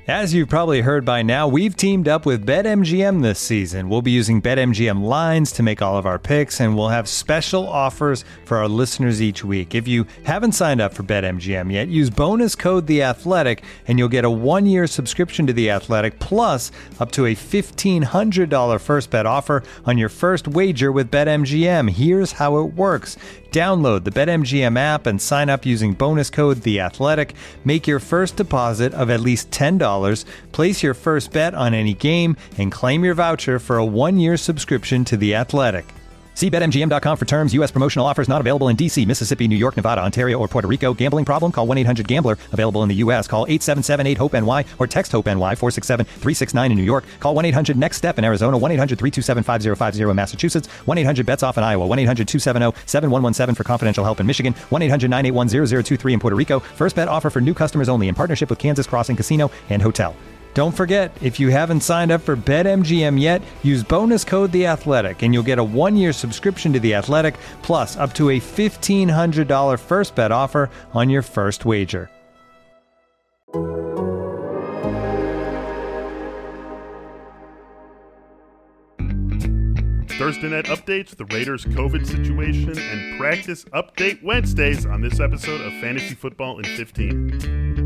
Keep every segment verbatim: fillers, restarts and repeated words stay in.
As you've probably heard by now, we've teamed up with BetMGM this season. We'll be using BetMGM lines to make all of our picks, and we'll have special offers for our listeners each week. If you haven't signed up for BetMGM yet, use bonus code The Athletic, and you'll get a one-year subscription to The Athletic, plus up to a fifteen hundred dollars first bet offer on your first wager with BetMGM. Here's how it works. Download the BetMGM app and sign up using bonus code The Athletic. Make your first deposit of at least ten dollars. Place your first bet on any game and claim your voucher for a one-year subscription to The Athletic. See Bet M G M dot com for terms. U S promotional offers not available in D C, Mississippi, New York, Nevada, Ontario, or Puerto Rico. Gambling problem? Call one eight hundred gambler. Available in the U S. Call eight seven seven eight hope N Y or text HOPE-NY four six seven three six nine in New York. Call one eight hundred next step in Arizona. one eight hundred three two seven five zero five zero in Massachusetts. one eight hundred bets off in Iowa. one eight hundred two seven zero seven one one seven for confidential help in Michigan. one eight hundred nine eight one zero zero two three in Puerto Rico. First bet offer for new customers only in partnership with Kansas Crossing Casino and Hotel. Don't forget, if you haven't signed up for BetMGM yet, use bonus code The Athletic, and you'll get a one-year subscription to The Athletic, plus up to a fifteen hundred dollars first bet offer on your first wager. Thursday night updates, the Raiders' COVID situation, and practice update Wednesdays on this episode of Fantasy Football in fifteen.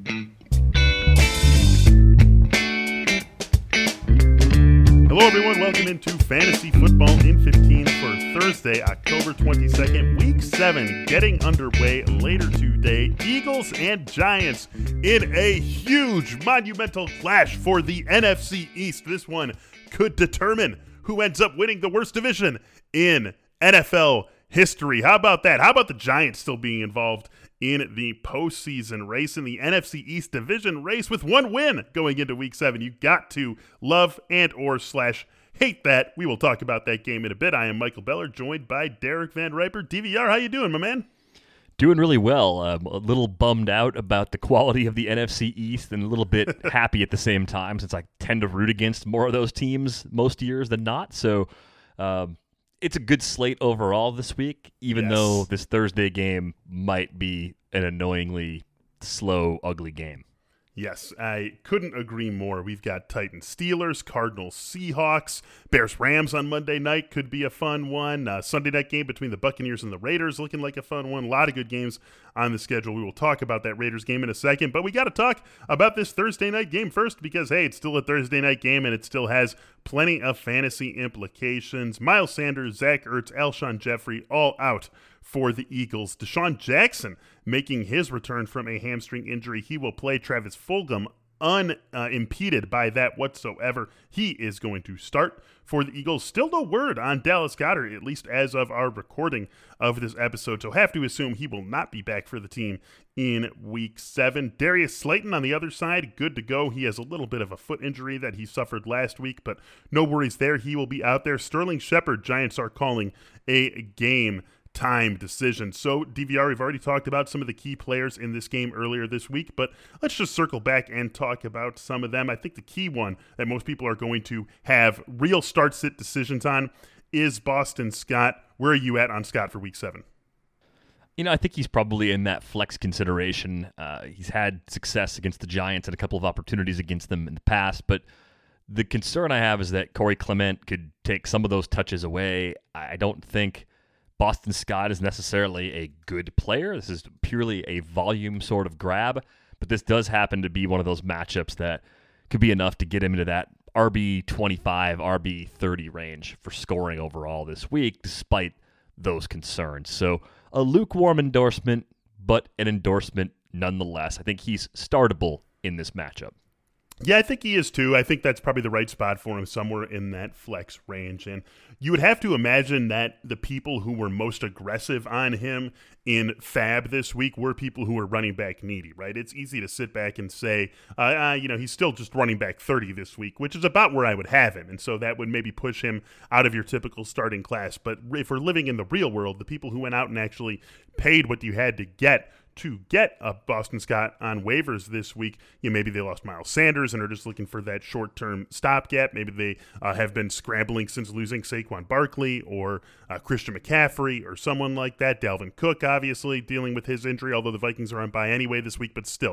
Hello, everyone. Welcome into Fantasy Football in fifteen for Thursday, October twenty-second, Week seven, getting underway later today. Eagles and Giants in a huge, monumental clash for the N F C East. This one could determine who ends up winning the worst division in N F L history. How about that? How about the Giants still being involved in the postseason race, in the N F C East division race with one win going into week seven? You got to love and or slash hate that. We will talk about that game in a bit. I am Michael Beller, joined by Derek Van Riper. D V R, how you doing, my man? Doing really well. Um, a little bummed out about the quality of the N F C East and a little bit happy at the same time, since I tend to root against more of those teams most years than not. So um, it's a good slate overall this week, even yes. though this Thursday game might be an annoyingly slow, ugly game. Yes, I couldn't agree more. We've got Titans Steelers, Cardinals Seahawks, Bears Rams on Monday night could be a fun one. Uh, Sunday night game between the Buccaneers and the Raiders looking like a fun one. A lot of good games on the schedule. We will talk about that Raiders game in a second, but we got to talk about this Thursday night game first because, hey, it's still a Thursday night game and it still has plenty of fantasy implications. Miles Sanders, Zach Ertz, Alshon Jeffrey all out for the Eagles. Deshaun Jackson making his return from a hamstring injury. He will play. Travis Fulgham unimpeded uh, by that whatsoever. He is going to start for the Eagles. Still no word on Dallas Goedert, at least as of our recording of this episode, so have to assume he will not be back for the team in week seven. Darius Slayton on the other side, good to go. He has a little bit of a foot injury that he suffered last week, but no worries there. He will be out there. Sterling Shepard, Giants are calling a game time decision. So, D V R, we've already talked about some of the key players in this game earlier this week, but let's just circle back and talk about some of them. I think the key one that most people are going to have real start-sit decisions on is Boston Scott. Where are you at on Scott for week seven? You know, I think he's probably in that flex consideration. Uh, he's had success against the Giants and a couple of opportunities against them in the past, but the concern I have is that Corey Clement could take some of those touches away. I don't think Boston Scott is necessarily a good player. This is purely a volume sort of grab, but this does happen to be one of those matchups that could be enough to get him into that R B twenty-five, R B thirty range for scoring overall this week, despite those concerns. So a lukewarm endorsement, but an endorsement nonetheless. I think he's startable in this matchup. Yeah, I think he is too. I think that's probably the right spot for him, somewhere in that flex range. And you would have to imagine that the people who were most aggressive on him in Fab this week were people who were running back needy, right? It's easy to sit back and say, uh, uh, you know, he's still just running back thirty this week, which is about where I would have him. And so that would maybe push him out of your typical starting class. But if we're living in the real world, the people who went out and actually paid what you had to get to get a Boston Scott on waivers this week, you know, maybe they lost Miles Sanders and are just looking for that short-term stopgap. Maybe they uh, have been scrambling since losing Saquon Barkley or uh, Christian McCaffrey or someone like that. Dalvin Cook, obviously, dealing with his injury, although the Vikings are on bye anyway this week, but still.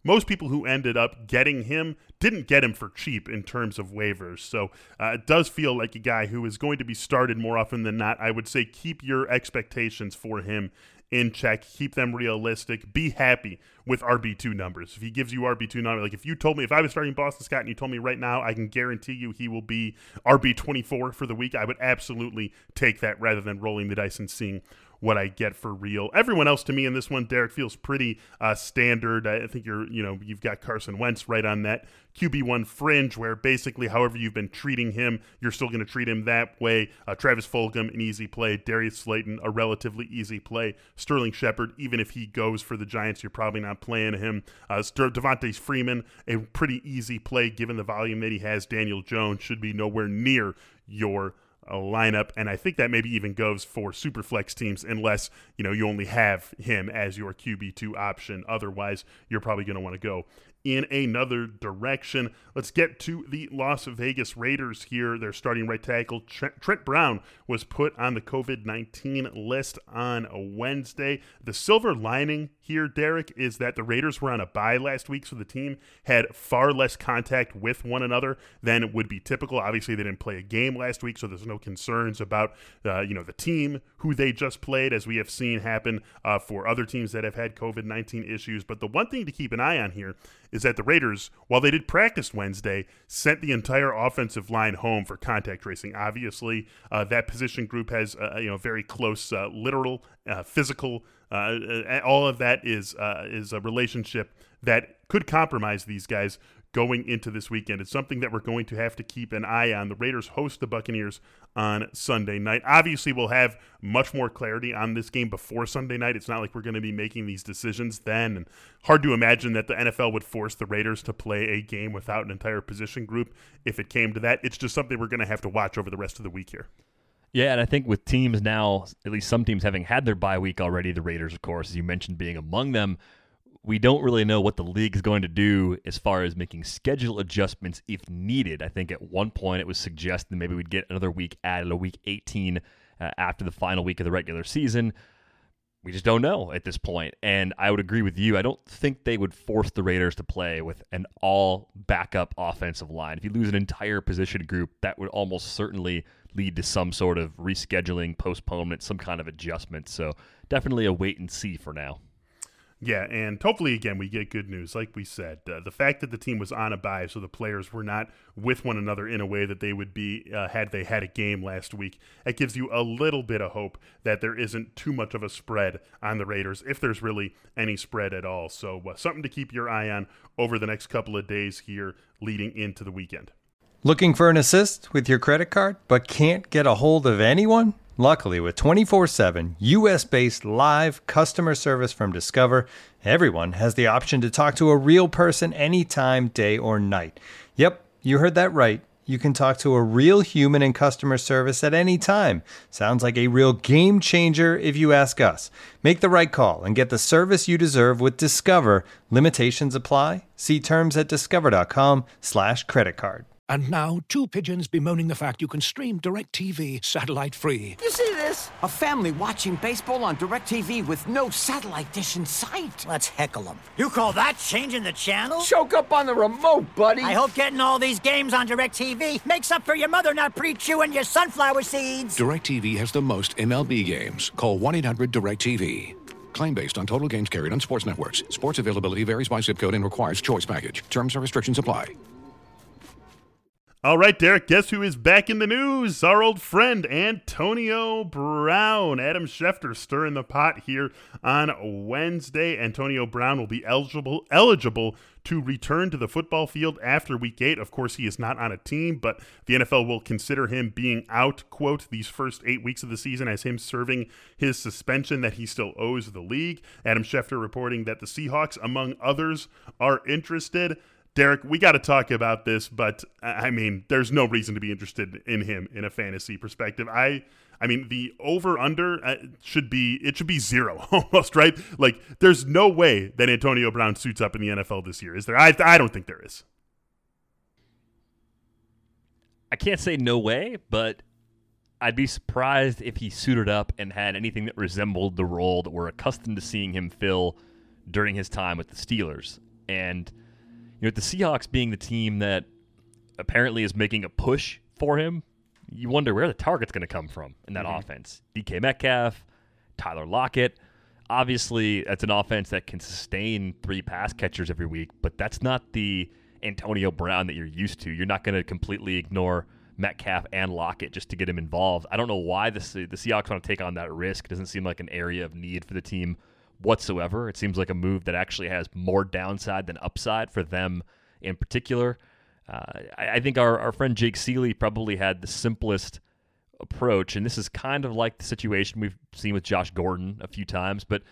most people who ended up getting him didn't get him for cheap in terms of waivers. So uh, it does feel like a guy who is going to be started more often than not. I would say keep your expectations for him in check, keep them realistic, be happy with R B two numbers. If he gives you R B two numbers, like if you told me, if I was starting Boston Scott and you told me right now, I can guarantee you he will be R B twenty-four for the week, I would absolutely take that rather than rolling the dice and seeing what I get for real. Everyone else to me in this one, Derek, feels pretty uh, standard. I think you're, you know, you've got Carson Wentz right on that Q B one fringe where basically however you've been treating him, you're still going to treat him that way. Uh, Travis Fulgham, an easy play. Darius Slayton, a relatively easy play. Sterling Shepard, even if he goes for the Giants, you're probably not playing him. Uh, Devontae Freeman, a pretty easy play given the volume that he has. Daniel Jones should be nowhere near your a lineup, and I think that maybe even goes for super flex teams unless, you know, you only have him as your Q B two option. Otherwise, you're probably going to want to go in another direction. Let's get to the Las Vegas Raiders here. Their starting right tackle, Trent Brown, was put on the COVID nineteen list on a Wednesday. The silver lining here, Derek, is that the Raiders were on a bye last week, so the team had far less contact with one another than would be typical. Obviously, they didn't play a game last week, so there's no concerns about uh, you know, the team who they just played, as we have seen happen uh, for other teams that have had COVID nineteen issues. But the one thing to keep an eye on here is that the Raiders, while they did practice Wednesday, sent the entire offensive line home for contact tracing. Obviously, uh, that position group has uh, you know, very close uh, literal, uh, physical. Uh, all of that is uh, is a relationship that could compromise these guys going into this weekend. It's something that we're going to have to keep an eye on. The Raiders host the Buccaneers on Sunday night. Obviously, we'll have much more clarity on this game before Sunday night. It's not like we're going to be making these decisions then. And hard to imagine that the N F L would force the Raiders to play a game without an entire position group if it came to that. It's just something we're going to have to watch over the rest of the week here. Yeah, and I think with teams now, at least some teams having had their bye week already, the Raiders, of course, as you mentioned, being among them, we don't really know what the league is going to do as far as making schedule adjustments if needed. I think at one point it was suggested maybe we'd get another week added, a week eighteen uh, after the final week of the regular season. We just don't know at this point. And I would agree with you. I don't think they would force the Raiders to play with an all backup offensive line. If you lose an entire position group, that would almost certainly lead to some sort of rescheduling, postponement, some kind of adjustment. So definitely a wait and see for now. Yeah, and hopefully, again, we get good news. Like we said, uh, the fact that the team was on a bye, so the players were not with one another in a way that they would be uh, had they had a game last week, it gives you a little bit of hope that there isn't too much of a spread on the Raiders, if there's really any spread at all. So uh, something to keep your eye on over the next couple of days here leading into the weekend. Looking for an assist with your credit card, but can't get a hold of anyone? Luckily, with twenty-four seven U S-based live customer service from Discover, everyone has the option to talk to a real person anytime, day or night. Yep, you heard that right. You can talk to a real human in customer service at any time. Sounds like a real game changer if you ask us. Make the right call and get the service you deserve with Discover. Limitations apply. See terms at discover.com slash credit card. And now, two pigeons bemoaning the fact you can stream DirecTV satellite-free. You see this? A family watching baseball on DirecTV with no satellite dish in sight. Let's heckle them. You call that changing the channel? Choke up on the remote, buddy. I hope getting all these games on DirecTV makes up for your mother not pre-chewing your sunflower seeds. DirecTV has the most M L B games. Call one eight hundred direct T V. Claim based on total games carried on sports networks. Sports availability varies by zip code and requires choice package. Terms and restrictions apply. All right, Derek, guess who is back in the news? Our old friend, Antonio Brown. Adam Schefter stirring the pot here on Wednesday. Antonio Brown will be eligible eligible to return to the football field after week eight. Of course, he is not on a team, but the N F L will consider him being out, quote, these first eight weeks of the season as him serving his suspension that he still owes the league. Adam Schefter reporting that the Seahawks, among others, are interested. Derek, we got to talk about this, but I mean, there's no reason to be interested in him in a fantasy perspective. I, I mean, the over/under uh, should be it should be zero almost, right? Like, there's no way that Antonio Brown suits up in the N F L this year, is there? I, I don't think there is. I can't say no way, but I'd be surprised if he suited up and had anything that resembled the role that we're accustomed to seeing him fill during his time with the Steelers. And you know, with the Seahawks being the team that apparently is making a push for him, you wonder where the target's going to come from in that mm-hmm. offense. D K Metcalf, Tyler Lockett. Obviously, that's an offense that can sustain three pass catchers every week, but that's not the Antonio Brown that you're used to. You're not going to completely ignore Metcalf and Lockett just to get him involved. I don't know why the, the Seahawks want to take on that risk. It doesn't seem like an area of need for the team whatsoever. It seems like a move that actually has more downside than upside for them in particular. Uh, I, I think our, our friend Jake Seeley probably had the simplest approach, and this is kind of like the situation we've seen with Josh Gordon a few times, but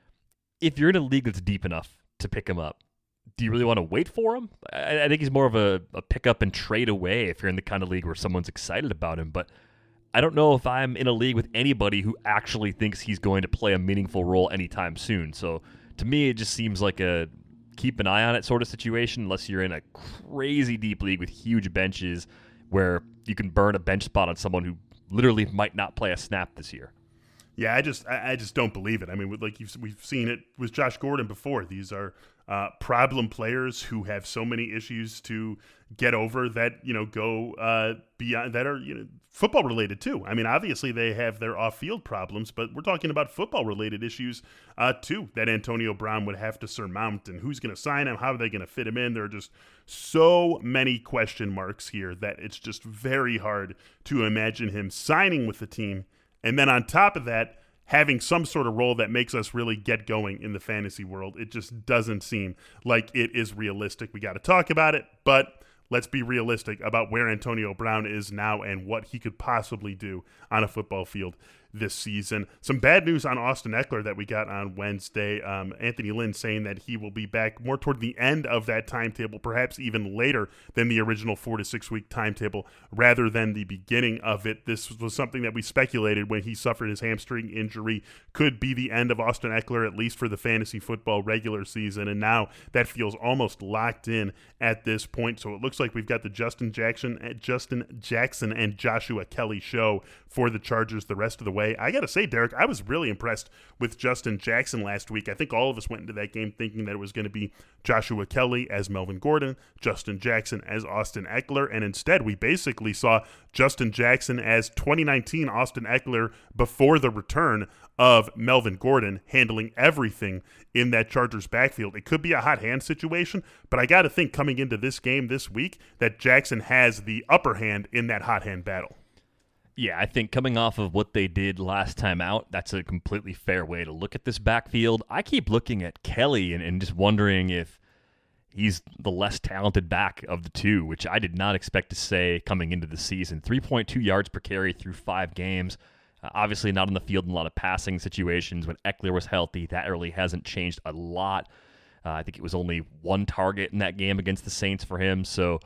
if you're in a league that's deep enough to pick him up, do you really want to wait for him? I, I think he's more of a, a pick up and trade away if you're in the kind of league where someone's excited about him, but I don't know if I'm in a league with anybody who actually thinks he's going to play a meaningful role anytime soon. So to me, it just seems like a keep an eye on it sort of situation, unless you're in a crazy deep league with huge benches where you can burn a bench spot on someone who literally might not play a snap this year. Yeah, I just I, I just don't believe it. I mean, like you've, we've seen it with Josh Gordon before. These are uh, problem players who have so many issues to get over that, you know, go uh, beyond, that are, you know, football related too. I mean, obviously they have their off-field problems, but we're talking about football related issues uh, too that Antonio Brown would have to surmount. And who's going to sign him? How are they going to fit him in? There are just so many question marks here that it's just very hard to imagine him signing with the team. And then on top of that, having some sort of role that makes us really get going in the fantasy world. It just doesn't seem like it is realistic. We got to talk about it, but let's be realistic about where Antonio Brown is now and what he could possibly do on a football field this season. Some bad news on Austin Ekeler that we got on Wednesday. Um, Anthony Lynn saying that he will be back more toward the end of that timetable, perhaps even later than the original four to six week timetable, rather than the beginning of it. This was something that we speculated when he suffered his hamstring injury could be the end of Austin Ekeler, at least for the fantasy football regular season. And now that feels almost locked in at this point. So it looks like we've got the Justin Jackson, Justin Jackson and Joshua Kelly show for the Chargers the rest of the way. I got to say, Derek, I was really impressed with Justin Jackson last week. I think all of us went into that game thinking that it was going to be Joshua Kelly as Melvin Gordon, Justin Jackson as Austin Ekeler, and instead we basically saw Justin Jackson as twenty nineteen Austin Ekeler before the return of Melvin Gordon, handling everything in that Chargers backfield. It could be a hot hand situation, but I got to think coming into this game this week that Jackson has the upper hand in that hot hand battle. Yeah, I think coming off of what they did last time out, that's a completely fair way to look at this backfield. I keep looking at Kelly and, and just wondering if he's the less talented back of the two, which I did not expect to say coming into the season. three point two yards per carry through five games. Uh, obviously not on the field in a lot of passing situations. When Ekeler was healthy, that really hasn't changed a lot. Uh, I think it was only one target in that game against the Saints for him. So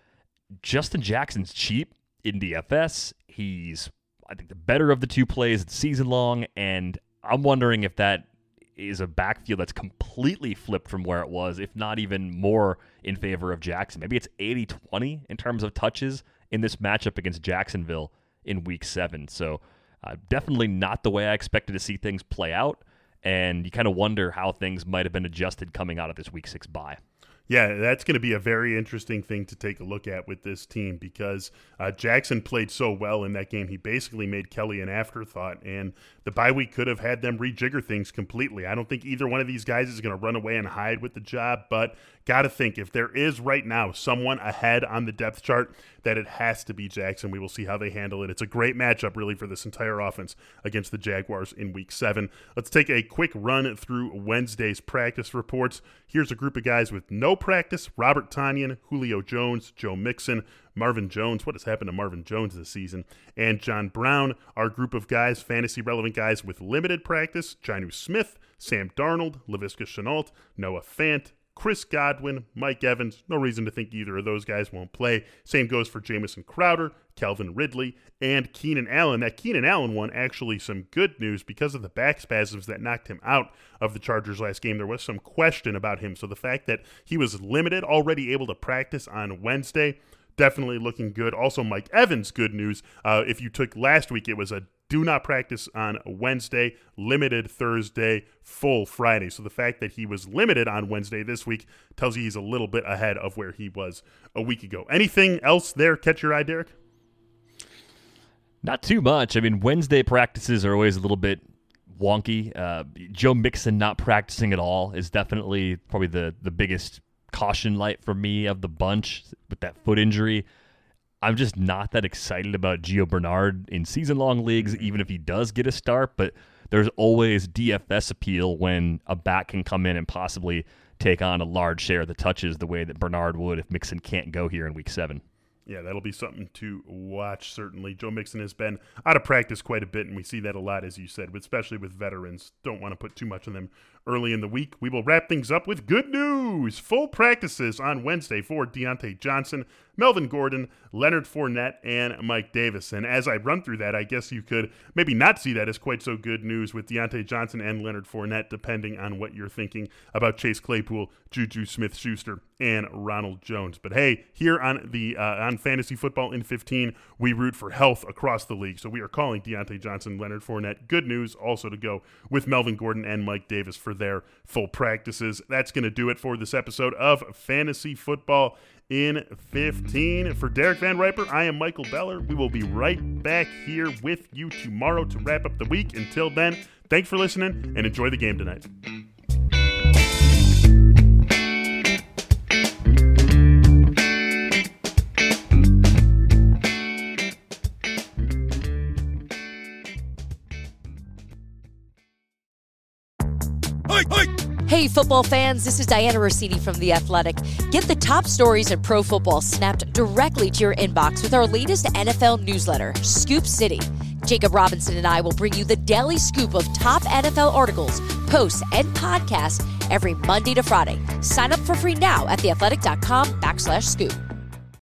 Justin Jackson's cheap in D F S. He's, I think, the better of the two plays season long, and I'm wondering if that is a backfield that's completely flipped from where it was, if not even more in favor of Jackson. Maybe it's eighty twenty in terms of touches in this matchup against Jacksonville in week seven. So uh, definitely not the way I expected to see things play out, and you kind of wonder how things might have been adjusted coming out of this week six bye. Yeah, that's going to be a very interesting thing to take a look at with this team because uh, Jackson played so well in that game. He basically made Kelly an afterthought, and the bye week could have had them rejigger things completely. I don't think either one of these guys is going to run away and hide with the job, but got to think if there is right now someone ahead on the depth chart, that it has to be Jackson. We will see how they handle it. It's a great matchup, really, for this entire offense against the Jaguars in week seven. Let's take a quick run through Wednesday's practice reports. Here's a group of guys with no practice: Robert Tonyan, Julio Jones, Joe Mixon, Marvin Jones. What has happened to Marvin Jones this season? And John Brown. Our group of guys, fantasy-relevant guys with limited practice: Jonnu Smith, Sam Darnold, Laviska Shenault, Noah Fant, Chris Godwin, Mike Evans. No reason to think either of those guys won't play. Same goes for Jamison Crowder, Calvin Ridley, and Keenan Allen. That Keenan Allen one, actually some good news because of the back spasms that knocked him out of the Chargers last game. There was some question about him. So the fact that he was limited, already able to practice on Wednesday, definitely looking good. Also, Mike Evans, good news. Uh, if you took last week, it was a do not practice on Wednesday, limited Thursday, full Friday. So the fact that he was limited on Wednesday this week tells you he's a little bit ahead of where he was a week ago. Anything else there catch your eye, Derek? Not too much. I mean, Wednesday practices are always a little bit wonky. Uh, Joe Mixon not practicing at all is definitely probably the, the biggest caution light for me of the bunch with that foot injury. I'm just not that excited about Gio Bernard in season-long leagues, even if he does get a start, but there's always D F S appeal when a back can come in and possibly take on a large share of the touches the way that Bernard would if Mixon can't go here in week seven. Yeah, that'll be something to watch, certainly. Joe Mixon has been out of practice quite a bit, and we see that a lot, as you said, especially with veterans. Don't want to put too much on them early in the week. We will wrap things up with good news. Full practices on Wednesday for Deontay Johnson, Melvin Gordon, Leonard Fournette, and Mike Davis. And as I run through that, I guess you could maybe not see that as quite so good news with Deontay Johnson and Leonard Fournette, depending on what you're thinking about Chase Claypool, Juju Smith-Schuster, and Ronald Jones. But hey, here on the uh, on Fantasy Football in fifteen, we root for health across the league. So we are calling Deontay Johnson, Leonard Fournette. Good news also to go with Melvin Gordon and Mike Davis for their full practices. That's going to do it for this episode of Fantasy Football in fifteen. For Derek Van Riper, I am Michael Beller. We will be right back here with you tomorrow to wrap up the week. Until then, thanks for listening and enjoy the game tonight. Hey, football fans, this is Diana Rossini from The Athletic. Get the top stories in pro football snapped directly to your inbox with our latest N F L newsletter, Scoop City. Jacob Robinson and I will bring you the daily scoop of top N F L articles, posts, and podcasts every Monday to Friday. Sign up for free now at theathletic.com backslash scoop.